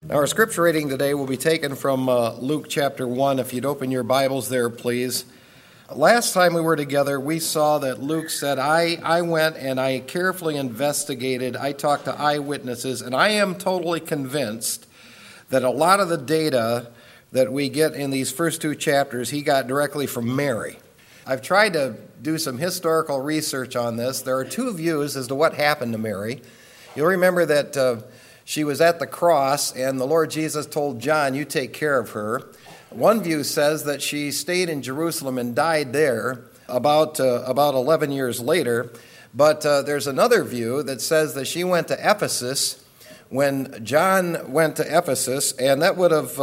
Now, our scripture reading today will be taken from Luke chapter 1. If you'd open your Bibles there, please. Last time we were together, we saw that Luke said, I went and I carefully investigated, I talked to eyewitnesses, and I am totally convinced that a lot of the data that we get in these first two chapters, he got directly from Mary. I've tried to do some historical research on this. There are two views as to what happened to Mary. You'll remember that she was at the cross, and the Lord Jesus told John, you take care of her. One view says that she stayed in Jerusalem and died there about 11 years later. But there's another view that says that she went to Ephesus when John went to Ephesus, and that would have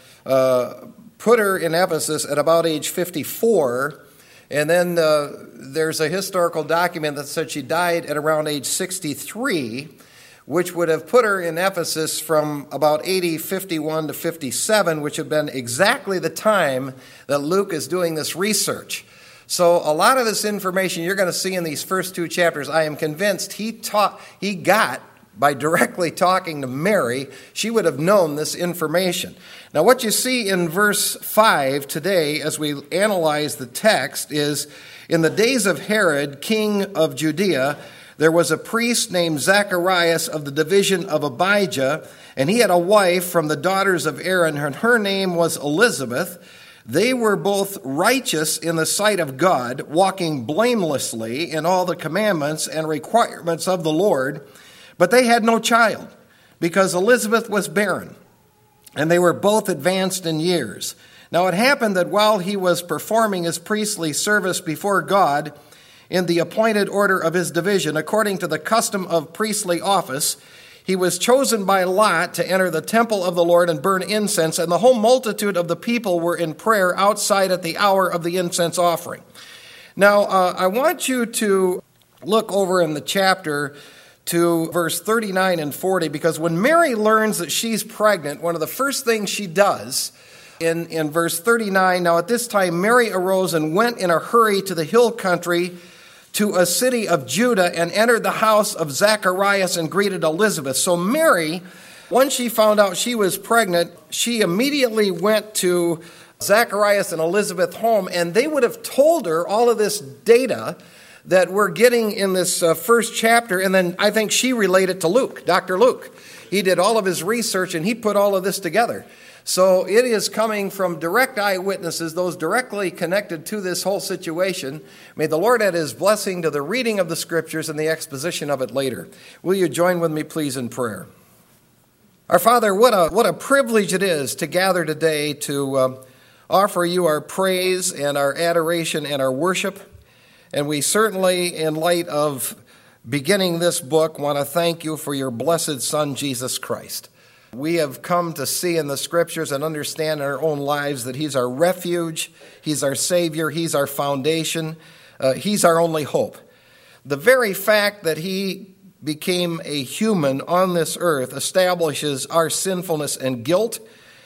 put her in Ephesus at about age 54. And then there's a historical document that said she died at around age 63, which would have put her in Ephesus from about AD 51 to 57, which had been exactly the time that Luke is doing this research. So a lot of this information you're going to see in these first two chapters, I am convinced he got by directly talking to Mary. She would have known this information. Now, what you see in verse 5 today, as we analyze the text, is in the days of Herod, king of Judea, there was a priest named Zacharias of the division of Abijah, and he had a wife from the daughters of Aaron, and her name was Elizabeth. They were both righteous in the sight of God, walking blamelessly in all the commandments and requirements of the Lord, but they had no child, because Elizabeth was barren, and they were both advanced in years. Now it happened that while he was performing his priestly service before God, in the appointed order of his division, according to the custom of priestly office, he was chosen by Lot to enter the temple of the Lord and burn incense, and the whole multitude of the people were in prayer outside at the hour of the incense offering. Now, I want you to look over in the chapter to verse 39 and 40, because when Mary learns that she's pregnant, one of the first things she does in verse 39, now at this time Mary arose and went in a hurry to the hill country to a city of Judah and entered the house of Zacharias and greeted Elizabeth. So Mary, once she found out she was pregnant, she immediately went to Zacharias and Elizabeth's home, and they would have told her all of this data that we're getting in this first chapter, and then I think she related to Luke, Dr. Luke. He did all of his research, and he put all of this together. So it is coming from direct eyewitnesses, those directly connected to this whole situation. May the Lord add his blessing to the reading of the scriptures and the exposition of it later. Will you join with me, please, in prayer? Our Father, what a privilege it is to gather today to offer you our praise and our adoration and our worship. And we certainly, in light of beginning this book, want to thank you for your blessed Son, Jesus Christ. We have come to see in the scriptures and understand in our own lives that he's our refuge, he's our Savior, he's our foundation, he's our only hope. The very fact that he became a human on this earth establishes our sinfulness and guilt,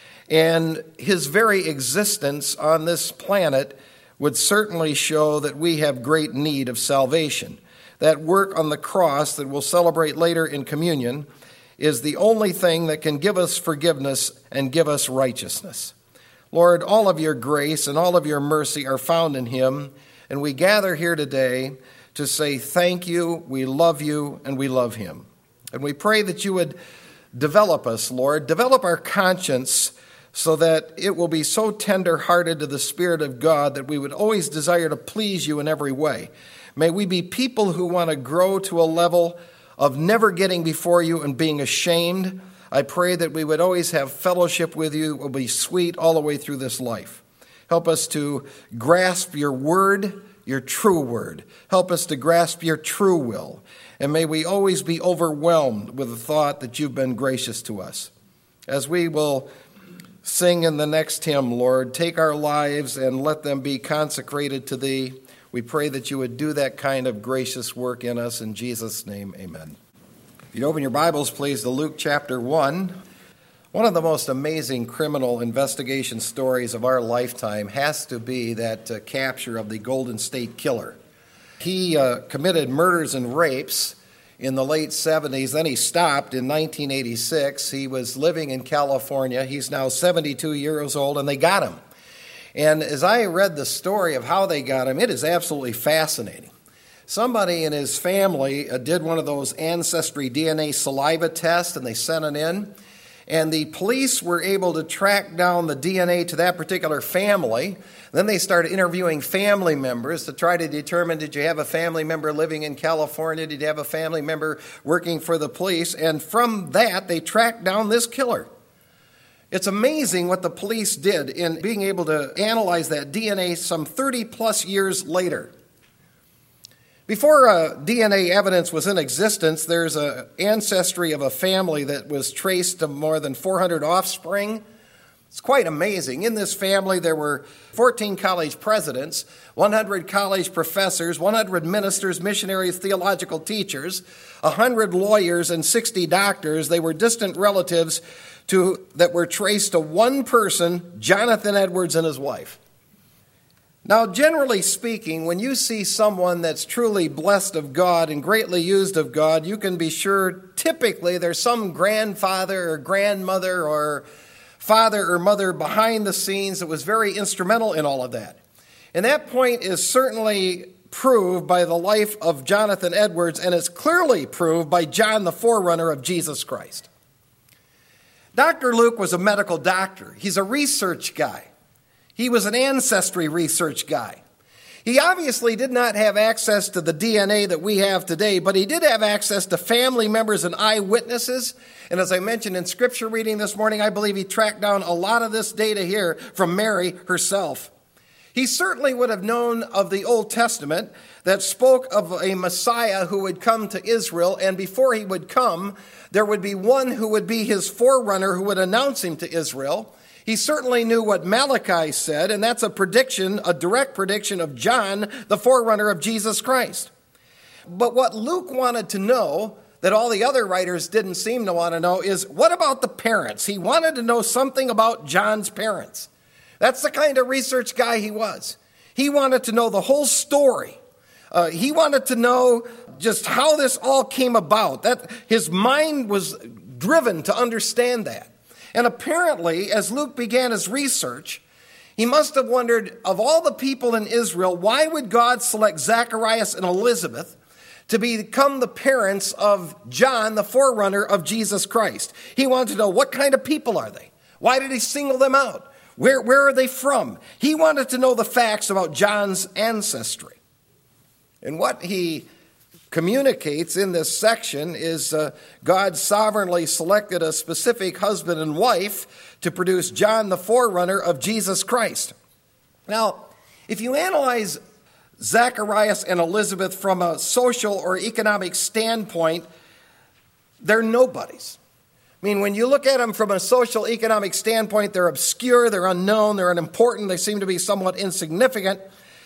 and his very existence on this planet would certainly show that we have great need of salvation. That work on the cross that we'll celebrate later in communion is the only thing that can give us forgiveness and give us righteousness. Lord, all of your grace and all of your mercy are found in him, and we gather here today to say thank you, we love you, and we love him. And we pray that you would develop us, Lord, develop our conscience so that it will be so tender-hearted to the Spirit of God that we would always desire to please you in every way. May we be people who want to grow to a level of never getting before you and being ashamed. I pray that we would always have fellowship with you. It will be sweet all the way through this life. Help us to grasp your word, your true word. Help us to grasp your true will. And may we always be overwhelmed with the thought that you've been gracious to us. As we will sing in the next hymn, Lord, take our lives and let them be consecrated to thee. We pray that you would do that kind of gracious work in us. In Jesus' name, amen. If you'd open your Bibles, please, to Luke chapter 1. One of the most amazing criminal investigation stories of our lifetime has to be that capture of the Golden State Killer. He committed murders and rapes in the late 70s. Then he stopped in 1986. He was living in California. He's now 72 years old, and they got him. And as I read the story of how they got him, it is absolutely fascinating. Somebody in his family did one of those ancestry DNA saliva tests, and they sent it in. And the police were able to track down the DNA to that particular family. Then they started interviewing family members to try to determine, did you have a family member living in California? Did you have a family member working for the police? And from that, they tracked down this killer. It's amazing what the police did in being able to analyze that DNA some 30 plus years later. Before DNA evidence was in existence, there's an ancestry of a family that was traced to more than 400 offspring. It's quite amazing. In this family, there were 14 college presidents, 100 college professors, 100 ministers, missionaries, theological teachers, 100 lawyers, and 60 doctors. They were distant relatives that were traced to one person, Jonathan Edwards and his wife. Now, generally speaking, when you see someone that's truly blessed of God and greatly used of God, you can be sure typically there's some grandfather or grandmother or father or mother behind the scenes that was very instrumental in all of that. And that point is certainly proved by the life of Jonathan Edwards, and it's clearly proved by John, the forerunner of Jesus Christ. Dr. Luke was a medical doctor. He's a research guy. He was an ancestry research guy. He obviously did not have access to the DNA that we have today, but he did have access to family members and eyewitnesses. And as I mentioned in scripture reading this morning, I believe he tracked down a lot of this data here from Mary herself. He certainly would have known of the Old Testament that spoke of a Messiah who would come to Israel, and before he would come, there would be one who would be his forerunner who would announce him to Israel. He certainly knew what Malachi said, and that's a prediction, a direct prediction of John, the forerunner of Jesus Christ. But what Luke wanted to know, that all the other writers didn't seem to want to know, is what about the parents? He wanted to know something about John's parents. That's the kind of research guy he was. He wanted to know the whole story. He wanted to know just how this all came about. That his mind was driven to understand that. And apparently, as Luke began his research, he must have wondered, of all the people in Israel, why would God select Zacharias and Elizabeth to become the parents of John, the forerunner of Jesus Christ? He wanted to know, what kind of people are they? Why did he single them out? Where are they from? He wanted to know the facts about John's ancestry. And what he communicates in this section is God sovereignly selected a specific husband and wife to produce John, the forerunner of Jesus Christ. Now, if you analyze Zacharias and Elizabeth from a social or economic standpoint, they're nobodies. I mean, when you look at them from a social economic standpoint, they're obscure, they're unknown, they're unimportant, they seem to be somewhat insignificant.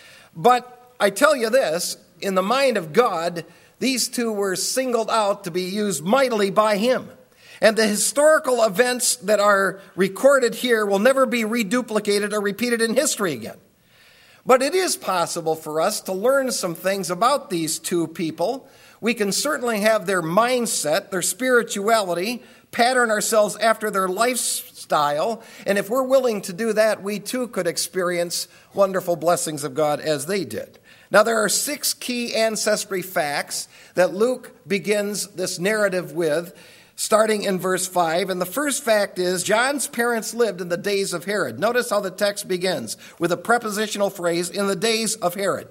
But I tell you this, in the mind of God, these two were singled out to be used mightily by him. And the historical events that are recorded here will never be reduplicated or repeated in history again. But it is possible for us to learn some things about these two people. We can certainly have their mindset, their spirituality, pattern ourselves after their lifestyle. And if we're willing to do that, we too could experience wonderful blessings of God as they did. Now, there are 6 key ancestry facts that Luke begins this narrative with, starting in verse 5. And the first fact is, John's parents lived in the days of Herod. Notice how the text begins with a prepositional phrase, in the days of Herod.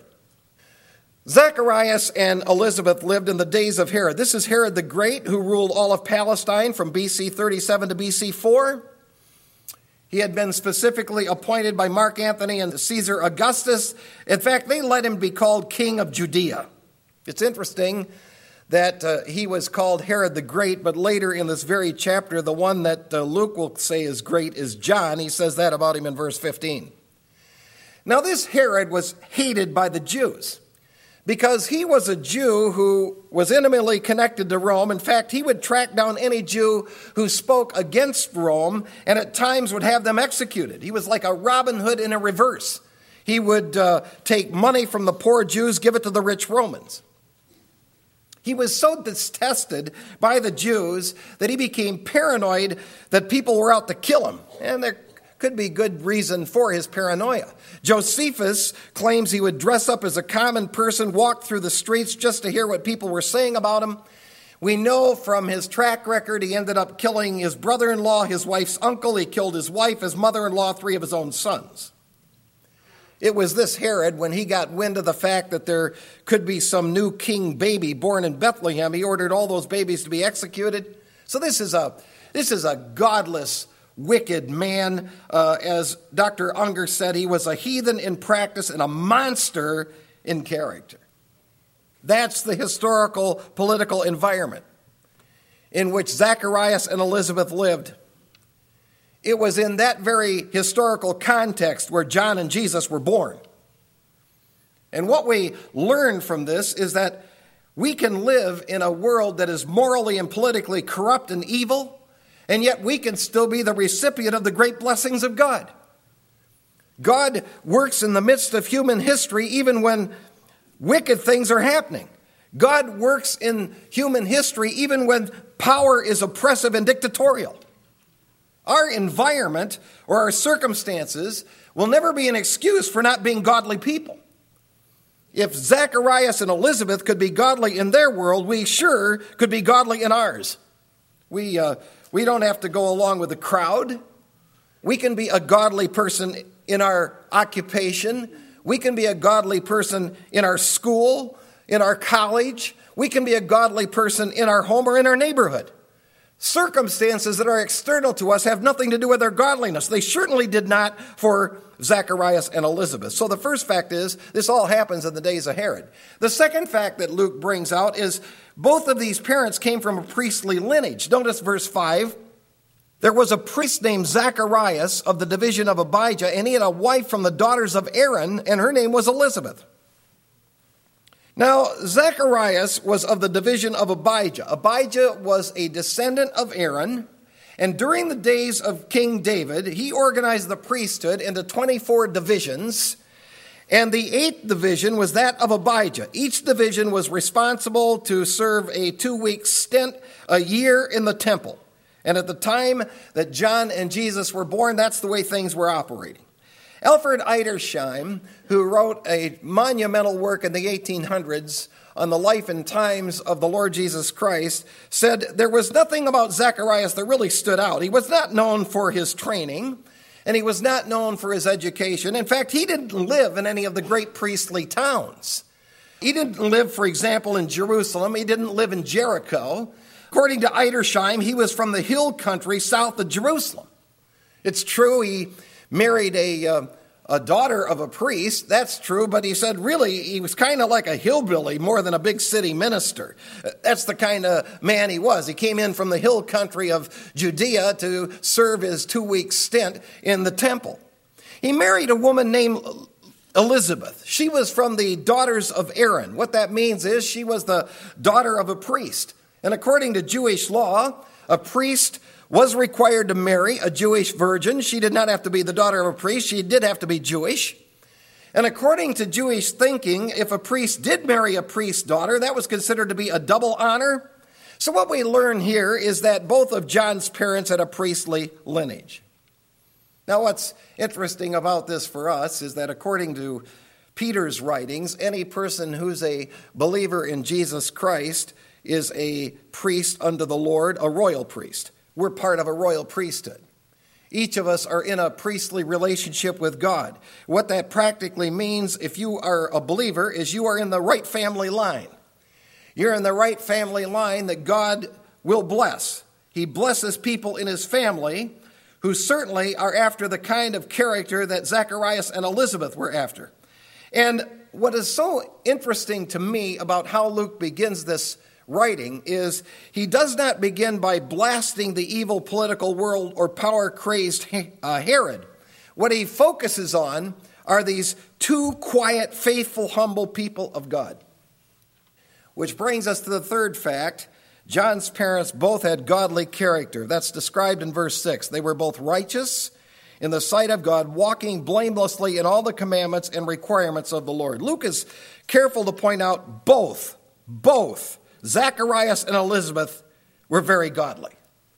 Zacharias and Elizabeth lived in the days of Herod. This is Herod the Great, who ruled all of Palestine from BC 37 to BC 4. He had been specifically appointed by Mark Antony and Caesar Augustus. In fact, they let him be called King of Judea. It's interesting that he was called Herod the Great, but later in this very chapter, the one that Luke will say is great is John. He says that about him in verse 15. Now, this Herod was hated by the Jews, because he was a Jew who was intimately connected to Rome. In fact, he would track down any Jew who spoke against Rome and at times would have them executed. He was like a Robin Hood in a reverse. He would take money from the poor Jews, give it to the rich Romans. He was so detested by the Jews that he became paranoid that people were out to kill him. And there could be good reason for his paranoia. Josephus claims he would dress up as a common person, walk through the streets just to hear what people were saying about him. We know from his track record he ended up killing his brother-in-law, his wife's uncle. He killed his wife, his mother-in-law, 3 of his own sons. It was this Herod, when he got wind of the fact that there could be some new king baby born in Bethlehem, he ordered all those babies to be executed. So this is a godless, wicked man. As Dr. Unger said, he was a heathen in practice and a monster in character. That's the historical political environment in which Zacharias and Elizabeth lived. It was in that very historical context where John and Jesus were born. And what we learn from this is that we can live in a world that is morally and politically corrupt and evil, and yet we can still be the recipient of the great blessings of God. God works in the midst of human history even when wicked things are happening. God works in human history even when power is oppressive and dictatorial. Our environment or our circumstances will never be an excuse for not being godly people. If Zacharias and Elizabeth could be godly in their world, we sure could be godly in ours. We don't have to go along with the crowd. We can be a godly person in our occupation. We can be a godly person in our school, in our college. We can be a godly person in our home or in our neighborhood. Circumstances that are external to us have nothing to do with our godliness. They certainly did not for Zacharias and Elizabeth. So the first fact is, this all happens in the days of Herod. The second fact that Luke brings out is both of these parents came from a priestly lineage. Notice verse 5. There was a priest named Zacharias of the division of Abijah, and he had a wife from the daughters of Aaron, and her name was Elizabeth. Now, Zacharias was of the division of Abijah. Abijah was a descendant of Aaron, and during the days of King David, he organized the priesthood into 24 divisions, and the 8th division was that of Abijah. Each division was responsible to serve a 2-week stint a year in the temple. And at the time that John and Jesus were born, that's the way things were operating. Alfred Edersheim, who wrote a monumental work in the 1800s on the life and times of the Lord Jesus Christ, said there was nothing about Zacharias that really stood out. He was not known for his training, and he was not known for his education. In fact, he didn't live in any of the great priestly towns. He didn't live, for example, in Jerusalem. He didn't live in Jericho. According to Edersheim, he was from the hill country south of Jerusalem. It's true he married a daughter of a priest. That's true, but he said really he was kind of like a hillbilly more than a big city minister. That's the kind of man he was. He came in from the hill country of Judea to serve his 2-week stint in the temple. He married a woman named Elizabeth. She was from the daughters of Aaron. What that means is she was the daughter of a priest. And according to Jewish law, a priest was required to marry a Jewish virgin. She did not have to be the daughter of a priest. She did have to be Jewish. And according to Jewish thinking, if a priest did marry a priest's daughter, that was considered to be a double honor. So what we learn here is that both of John's parents had a priestly lineage. Now what's interesting about this for us is that according to Peter's writings, any person who's a believer in Jesus Christ is a priest unto the Lord, a royal priest. We're part of a royal priesthood. Each of us are in a priestly relationship with God. What that practically means, if you are a believer, is you are in the right family line. You're in the right family line that God will bless. He blesses people in his family who certainly are after the kind of character that Zacharias and Elizabeth were after. And what is so interesting to me about how Luke begins this writing is he does not begin by blasting the evil political world or power-crazed Herod. What he focuses on are these 2 quiet, faithful, humble people of God. Which brings us to the third fact. John's parents both had godly character. That's described in verse 6. They were both righteous in the sight of God, walking blamelessly in all the commandments and requirements of the Lord. Luke is careful to point out both Zacharias and Elizabeth were very godly.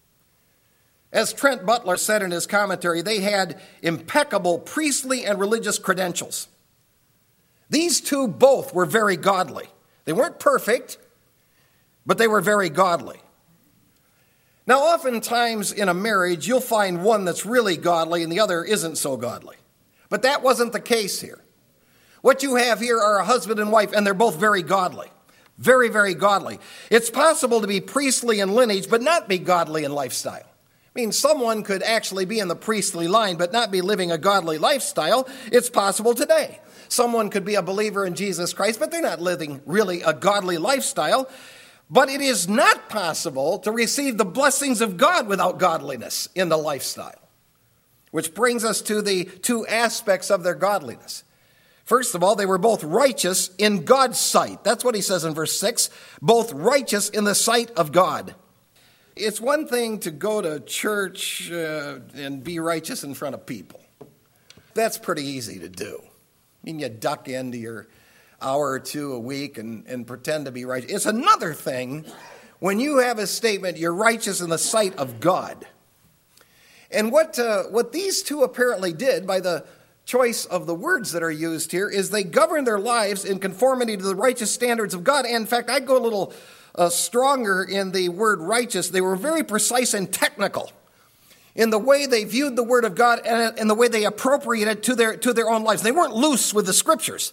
As Trent Butler said in his commentary, they had impeccable priestly and religious credentials. These two both were very godly. They weren't perfect, but they were very godly. Now, oftentimes in a marriage, you'll find one that's really godly and the other isn't so godly. But that wasn't the case here. What you have here are a husband and wife, and they're both very godly. Very, very godly. It's possible to be priestly in lineage, but not be godly in lifestyle. I mean, someone could actually be in the priestly line, but not be living a godly lifestyle. It's possible today. Someone could be a believer in Jesus Christ, but they're not living really a godly lifestyle. But it is not possible to receive the blessings of God without godliness in the lifestyle. Which brings us to the two aspects of their godliness. First of all, they were both righteous in God's sight. That's what he says in verse 6, both righteous in the sight of God. It's one thing to go to church and be righteous in front of people. That's pretty easy to do. I mean, you duck into your hour or two a week and pretend to be righteous. It's another thing when you have a statement, you're righteous in the sight of God. And what these two apparently did by the choice of the words that are used here is they govern their lives in conformity to the righteous standards of God. And in fact, I'd go a little stronger in the word righteous. They were very precise and technical in the way they viewed the word of God and the way they appropriated it to their own lives. They weren't loose with the scriptures.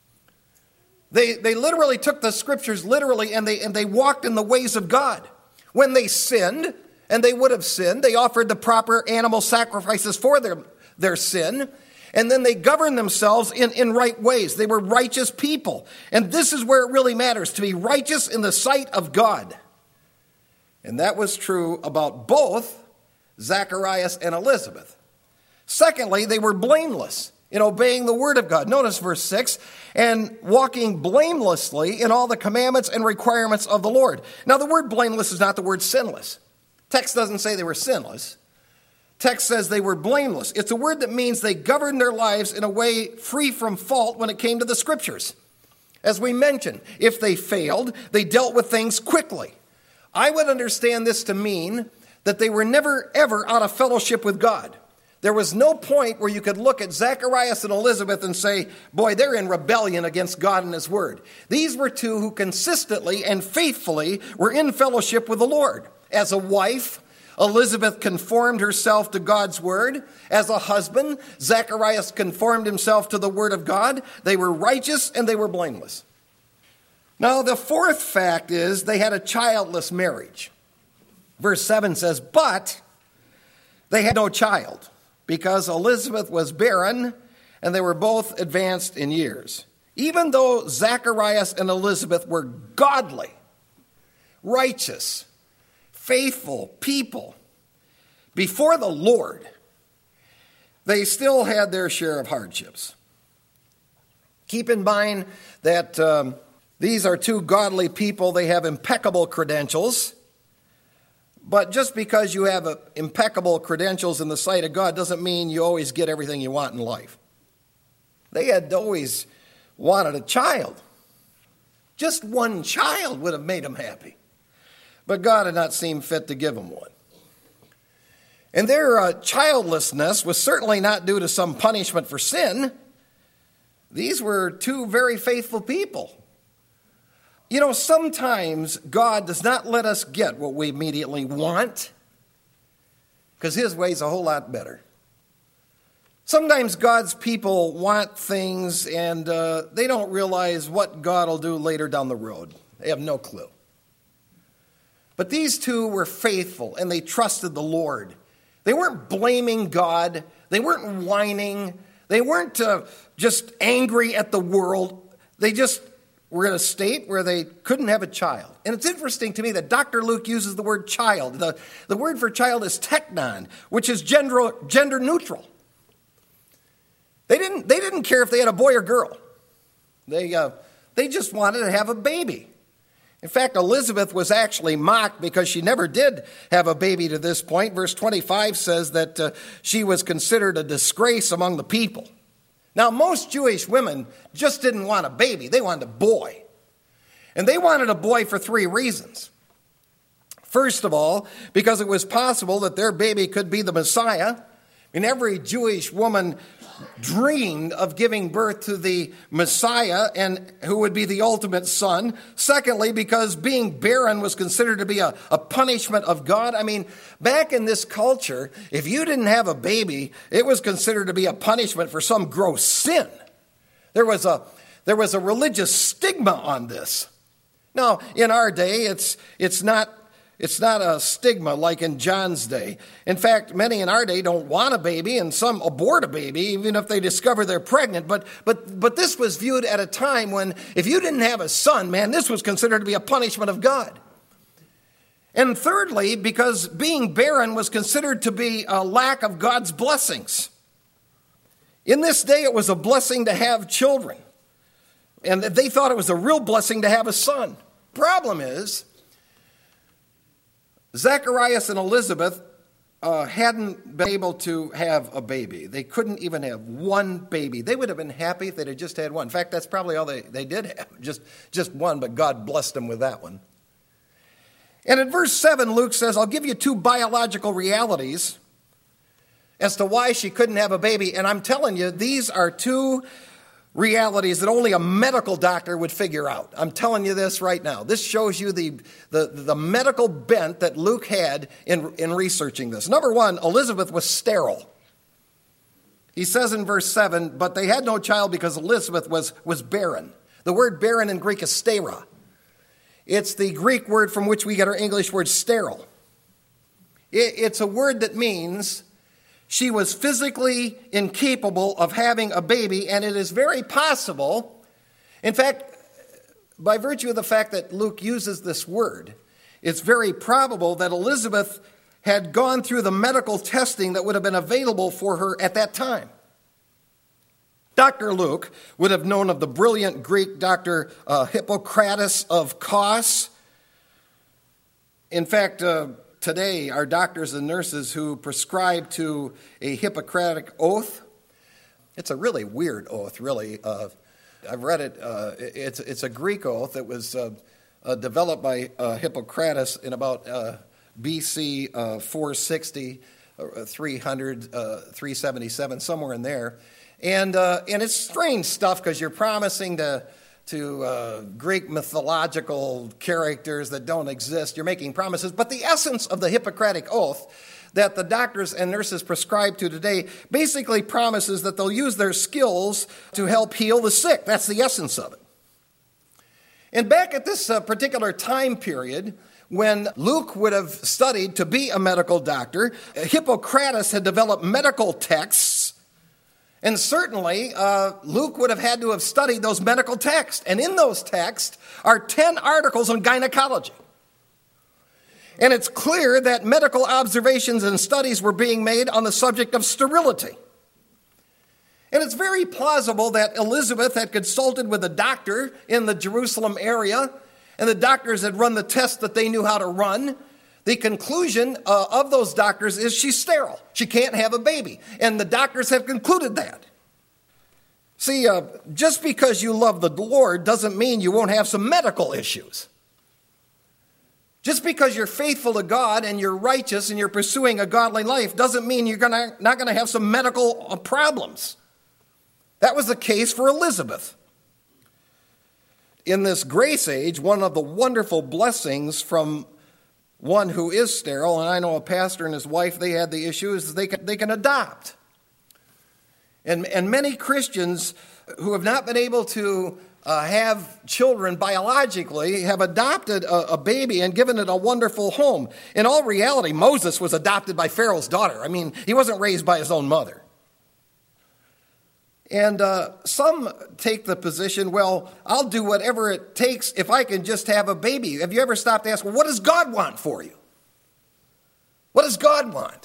They literally took the scriptures literally and they walked in the ways of God. When they sinned, and they would have sinned, they offered the proper animal sacrifices for their sin, and then they governed themselves in right ways. They were righteous people. And this is where it really matters, to be righteous in the sight of God. And that was true about both Zacharias and Elizabeth. Secondly, they were blameless in obeying the word of God. Notice verse 6, and walking blamelessly in all the commandments and requirements of the Lord. Now, the word blameless is not the word sinless. Text doesn't say they were sinless. Text says they were blameless. It's a word that means they governed their lives in a way free from fault when it came to the scriptures. As we mentioned, if they failed, they dealt with things quickly. I would understand this to mean that they were never, ever out of fellowship with God. There was no point where you could look at Zacharias and Elizabeth and say, boy, they're in rebellion against God and his word. These were two who consistently and faithfully were in fellowship with the Lord. As a wife, Elizabeth conformed herself to God's word. As a husband, Zacharias conformed himself to the word of God. They were righteous and they were blameless. Now, the fourth fact is they had a childless marriage. Verse 7 says, but they had no child because Elizabeth was barren and they were both advanced in years. Even though Zacharias and Elizabeth were godly, righteous, faithful people before the Lord, they still had their share of hardships. Keep in mind that these are two godly people. They have impeccable credentials. But just because you have impeccable credentials in the sight of God doesn't mean you always get everything you want in life. They had always wanted a child. Just one child would have made them happy. But God had not seen fit to give them one. And their childlessness was certainly not due to some punishment for sin. These were two very faithful people. You know, sometimes God does not let us get what we immediately want because his way's a whole lot better. Sometimes God's people want things and they don't realize what God will do later down the road. They have no clue. But these two were faithful and they trusted the Lord. They weren't blaming God. They weren't whining. They weren't just angry at the world. They just were in a state where they couldn't have a child. And it's interesting to me that Dr. Luke uses the word child. The word for child is teknon, which is gender neutral. They didn't care if they had a boy or girl. They just wanted to have a baby. In fact, Elizabeth was actually mocked because she never did have a baby to this point. Verse 25 says that she was considered a disgrace among the people. Now, most Jewish women just didn't want a baby. They wanted a boy. And they wanted a boy for 3 reasons. First of all, because it was possible that their baby could be the Messiah. And every Jewish woman dreamed of giving birth to the Messiah, and who would be the ultimate son. Secondly, because being barren was considered to be a punishment of God. I mean, back in this culture, if you didn't have a baby, it was considered to be a punishment for some gross sin. There was a religious stigma on this. Now, in our day, it's not a stigma like in John's day. In fact, many in our day don't want a baby, and some abort a baby even if they discover they're pregnant. But this was viewed at a time when if you didn't have a son, man, this was considered to be a punishment of God. And thirdly, because being barren was considered to be a lack of God's blessings. In this day, it was a blessing to have children. And they thought it was a real blessing to have a son. Problem is, Zacharias and Elizabeth hadn't been able to have a baby. They couldn't even have one baby. They would have been happy if they'd have just had one. In fact, that's probably all they did have, just one, but God blessed them with that one. And in verse 7, Luke says, I'll give you 2 biological realities as to why she couldn't have a baby. And I'm telling you, these are 2 realities that only a medical doctor would figure out. I'm telling you this right now. This shows you the medical bent that Luke had in researching this. Number 1, Elizabeth was sterile. He says in verse 7, but they had no child because Elizabeth was barren. The word barren in Greek is stera. It's the Greek word from which we get our English word sterile. It's a word that means she was physically incapable of having a baby, and it is very possible, in fact, by virtue of the fact that Luke uses this word, it's very probable that Elizabeth had gone through the medical testing that would have been available for her at that time. Dr. Luke would have known of the brilliant Greek Dr. Hippocrates of Kos. In fact, today, our doctors and nurses who prescribe to a Hippocratic oath, it's a really weird oath, really. I've read it. It's a Greek oath that was developed by Hippocrates in about BC 460, 300, 377, somewhere in there. And it's strange stuff because you're promising to Greek mythological characters that don't exist. You're making promises. But the essence of the Hippocratic Oath that the doctors and nurses prescribe to today basically promises that they'll use their skills to help heal the sick. That's the essence of it. And back at this particular time period, when Luke would have studied to be a medical doctor, Hippocrates had developed medical texts. And certainly, Luke would have had to have studied those medical texts. And in those texts are 10 articles on gynecology. And it's clear that medical observations and studies were being made on the subject of sterility. And it's very plausible that Elizabeth had consulted with a doctor in the Jerusalem area, and the doctors had run the tests that they knew how to run. The conclusion of those doctors is she's sterile. She can't have a baby. And the doctors have concluded that. See, just because you love the Lord doesn't mean you won't have some medical issues. Just because you're faithful to God and you're righteous and you're pursuing a godly life doesn't mean you're not going to have some medical problems. That was the case for Elizabeth. In this grace age, one of the wonderful blessings from one who is sterile, and I know a pastor and his wife, they had the issue, is they can adopt. And many Christians who have not been able to have children biologically have adopted a baby and given it a wonderful home. In all reality, Moses was adopted by Pharaoh's daughter. I mean, he wasn't raised by his own mother. And some take the position, well, I'll do whatever it takes if I can just have a baby. Have you ever stopped to ask, well, what does God want for you? What does God want?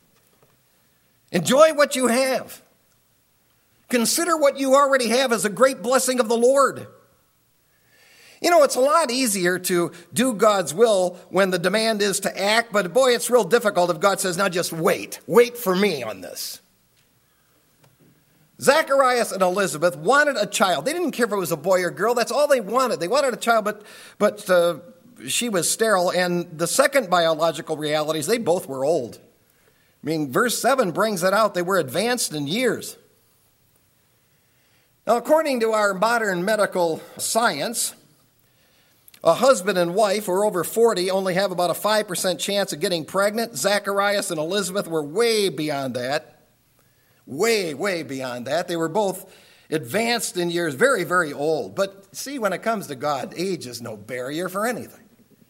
Enjoy what you have. Consider what you already have as a great blessing of the Lord. You know, it's a lot easier to do God's will when the demand is to act, but boy, it's real difficult if God says, now just wait. Wait for me on this. Zacharias and Elizabeth wanted a child. They didn't care if it was a boy or girl. That's all they wanted. They wanted a child, but she was sterile. And the second biological reality is they both were old. I mean, verse 7 brings it out. They were advanced in years. Now, according to our modern medical science, a husband and wife who are over 40 only have about a 5% chance of getting pregnant. Zacharias and Elizabeth were way beyond that. Way, way beyond that. They were both advanced in years, very, very old. But see, when it comes to God, age is no barrier for anything.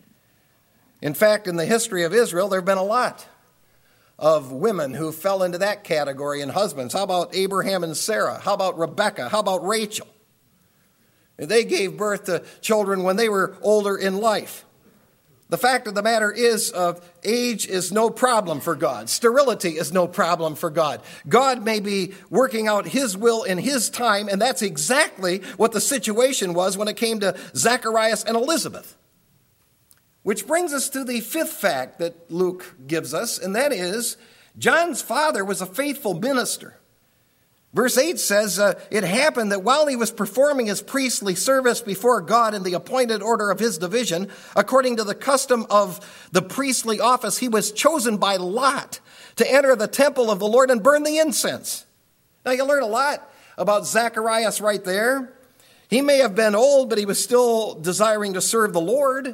In fact, in the history of Israel, there have been a lot of women who fell into that category and husbands. How about Abraham and Sarah? How about Rebekah? How about Rachel? They gave birth to children when they were older in life. The fact of the matter is, age is no problem for God. Sterility is no problem for God. God may be working out his will in his time, and that's exactly what the situation was when it came to Zacharias and Elizabeth. Which brings us to the fifth fact that Luke gives us, and that is, John's father was a faithful minister. Verse 8 says, it happened that while he was performing his priestly service before God in the appointed order of his division, according to the custom of the priestly office, he was chosen by lot to enter the temple of the Lord and burn the incense. Now you learn a lot about Zacharias right there. He may have been old, but he was still desiring to serve the Lord.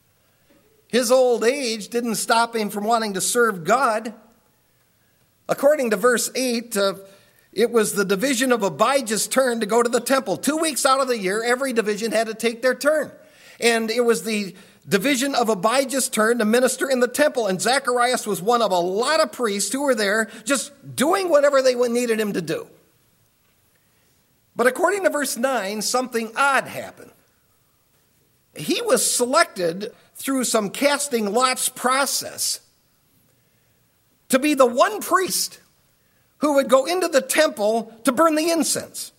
His old age didn't stop him from wanting to serve God. According to verse 8, it was the division of Abijah's turn to go to the temple. 2 weeks out of the year, every division had to take their turn. And it was the division of Abijah's turn to minister in the temple. And Zacharias was one of a lot of priests who were there just doing whatever they needed him to do. But according to verse 9, something odd happened. He was selected through some casting lots process to be the one priest who would go into the temple to burn the incense.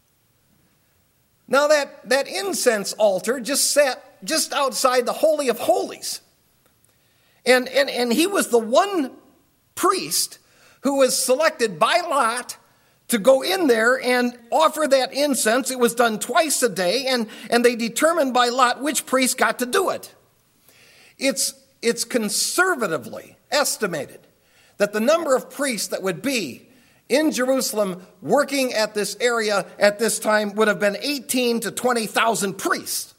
Now that incense altar just sat just outside the Holy of Holies. And he was the one priest who was selected by lot to go in there and offer that incense. It was done twice a day, and they determined by lot which priest got to do it. It's conservatively estimated that the number of priests that would be in Jerusalem working at this area at this time would have been 18 to 20,000 priests.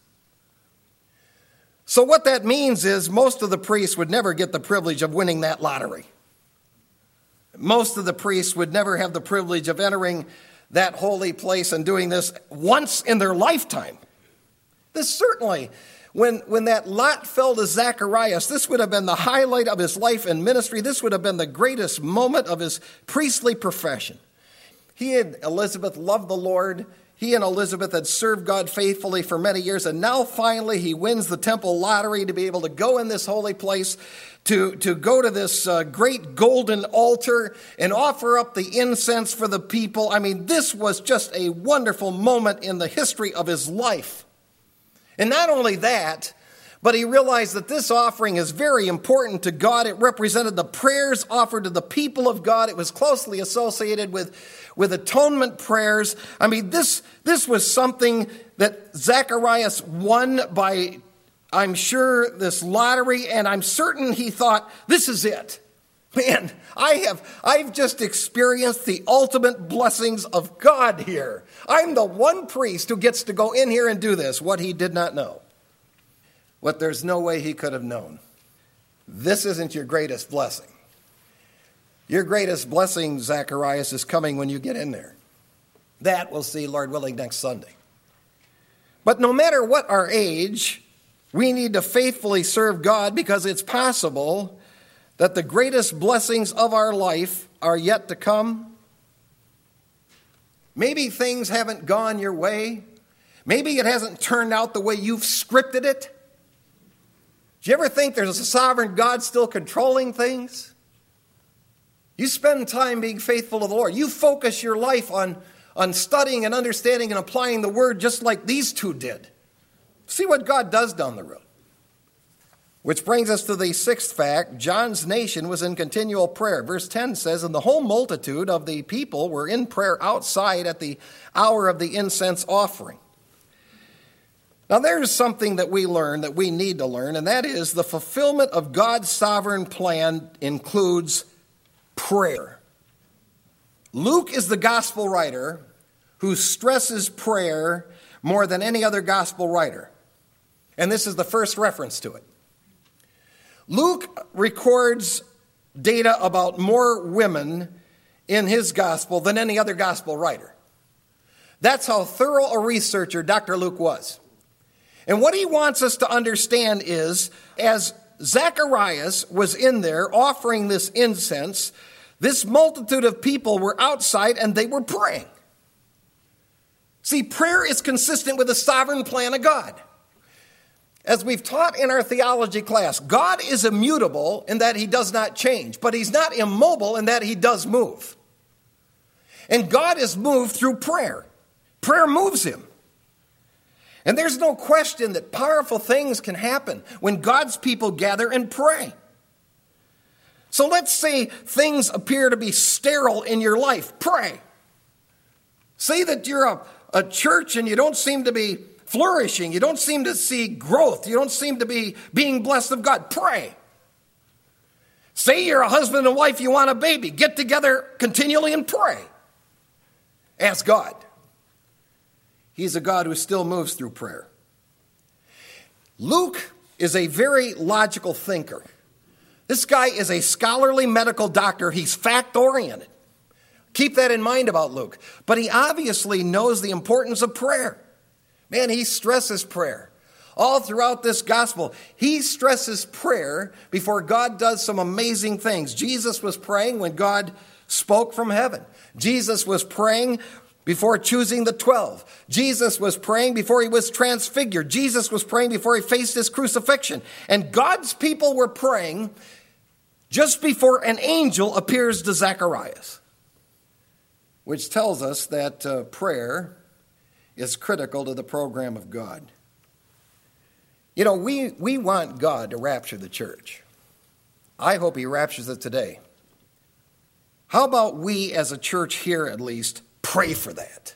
So what that means is most of the priests would never get the privilege of winning that lottery. Most of the priests would never have the privilege of entering that holy place and doing this once in their lifetime. This certainly, when that lot fell to Zacharias, this would have been the highlight of his life and ministry. This would have been the greatest moment of his priestly profession. He and Elizabeth loved the Lord. He and Elizabeth had served God faithfully for many years, and now finally he wins the temple lottery to be able to go in this holy place, to go to this great golden altar and offer up the incense for the people. I mean, this was just a wonderful moment in the history of his life. And not only that, but he realized that this offering is very important to God. It represented the prayers offered to the people of God. It was closely associated with atonement prayers. I mean, this was something that Zacharias won by, I'm sure, this lottery, and I'm certain he thought, this is it. Man, I've just experienced the ultimate blessings of God here. I'm the one priest who gets to go in here and do this, what he did not know. What there's no way he could have known. This isn't your greatest blessing. Your greatest blessing, Zacharias, is coming when you get in there. That we'll see, Lord willing, next Sunday. But no matter what our age, we need to faithfully serve God, because it's possible that the greatest blessings of our life are yet to come. Maybe things haven't gone your way. Maybe it hasn't turned out the way you've scripted it. Do you ever think there's a sovereign God still controlling things? You spend time being faithful to the Lord. You focus your life on studying and understanding and applying the word just like these two did. See what God does down the road. Which brings us to the sixth fact. John's nation was in continual prayer. Verse 10 says, and the whole multitude of the people were in prayer outside at the hour of the incense offering. Now there's something that we learn, that we need to learn, and that is the fulfillment of God's sovereign plan includes prayer. Luke is the gospel writer who stresses prayer more than any other gospel writer. And this is the first reference to it. Luke records data about more women in his gospel than any other gospel writer. That's how thorough a researcher Dr. Luke was. And what he wants us to understand is, as Zacharias was in there offering this incense, this multitude of people were outside and they were praying. See, prayer is consistent with the sovereign plan of God. As we've taught in our theology class, God is immutable in that he does not change, but he's not immobile in that he does move. And God is moved through prayer. Prayer moves him. And there's no question that powerful things can happen when God's people gather and pray. So let's say things appear to be sterile in your life. Pray. Say that you're a church and you don't seem to be flourishing. You don't seem to see growth. You don't seem to be being blessed of God. Pray. Say you're a husband and wife, you want a baby. Get together continually and pray. Ask God. He's a God who still moves through prayer. Luke is a very logical thinker. This guy is a scholarly medical doctor. He's fact-oriented. Keep that in mind about Luke. But he obviously knows the importance of prayer. Man, he stresses prayer. All throughout this gospel, he stresses prayer before God does some amazing things. Jesus was praying when God spoke from heaven. Jesus was praying before choosing the 12. Jesus was praying before he was transfigured. Jesus was praying before he faced his crucifixion. And God's people were praying just before an angel appears to Zacharias, which tells us that prayer is critical to the program of God. You know, we want God to rapture the church. I hope he raptures it today. How about we as a church here at least pray for that?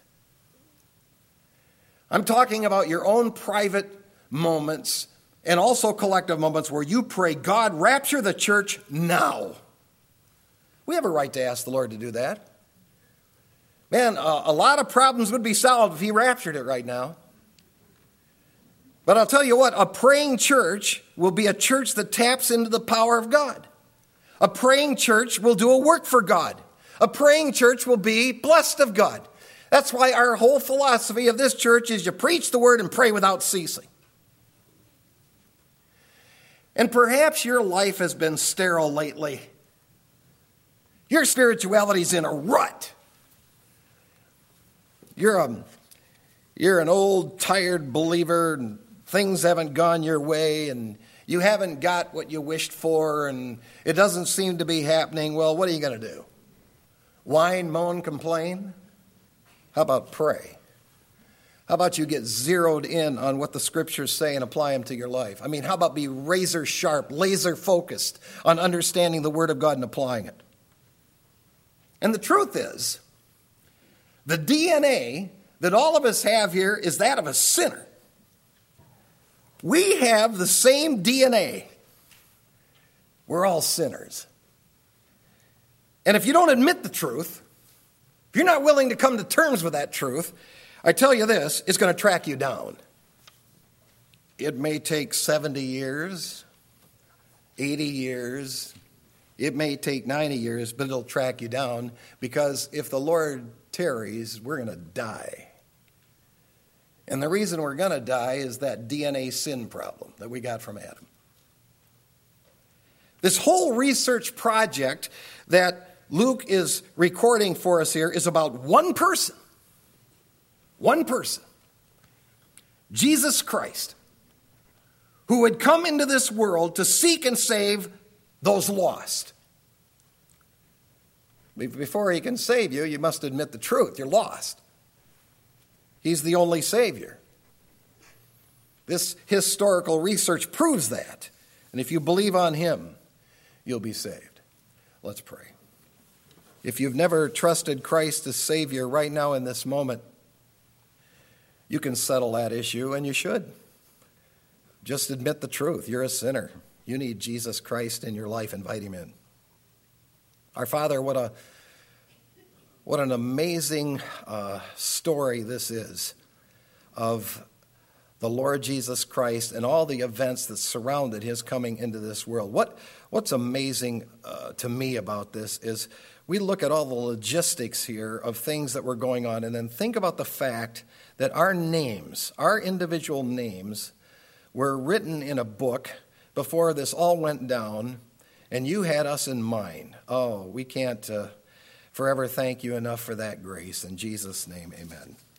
I'm talking about your own private moments and also collective moments where you pray, God, rapture the church now. We have a right to ask the Lord to do that. Man, a lot of problems would be solved if he raptured it right now. But I'll tell you what, a praying church will be a church that taps into the power of God. A praying church will do a work for God. A praying church will be blessed of God. That's why our whole philosophy of this church is you preach the word and pray without ceasing. And perhaps your life has been sterile lately. Your spirituality's in a rut. You're an old, tired believer, and things haven't gone your way, and you haven't got what you wished for, and it doesn't seem to be happening. Well, what are you going to do? Whine, moan, complain? How about pray? How about you get zeroed in on what the scriptures say and apply them to your life? I mean, how about be razor sharp, laser focused on understanding the Word of God and applying it? And the truth is, the DNA that all of us have here is that of a sinner. We have the same DNA. We're all sinners. And if you don't admit the truth, if you're not willing to come to terms with that truth, I tell you this, it's going to track you down. It may take 70 years, 80 years, it may take 90 years, but it'll track you down, because if the Lord tarries, we're going to die. And the reason we're going to die is that DNA sin problem that we got from Adam. This whole research project that Luke is recording for us here is about one person. One person. Jesus Christ, who had come into this world to seek and save those lost. Before he can save you, you must admit the truth. You're lost. He's the only Savior. This historical research proves that. And if you believe on him, you'll be saved. Let's pray. If you've never trusted Christ as Savior right now in this moment, you can settle that issue, and you should. Just admit the truth. You're a sinner. You need Jesus Christ in your life. Invite him in. Our Father, what an amazing story this is of the Lord Jesus Christ and all the events that surrounded his coming into this world. What's amazing to me about this is we look at all the logistics here of things that were going on, and then think about the fact that our names, our individual names, were written in a book before this all went down, and you had us in mind. Oh, we can't forever thank you enough for that grace. In Jesus' name, amen.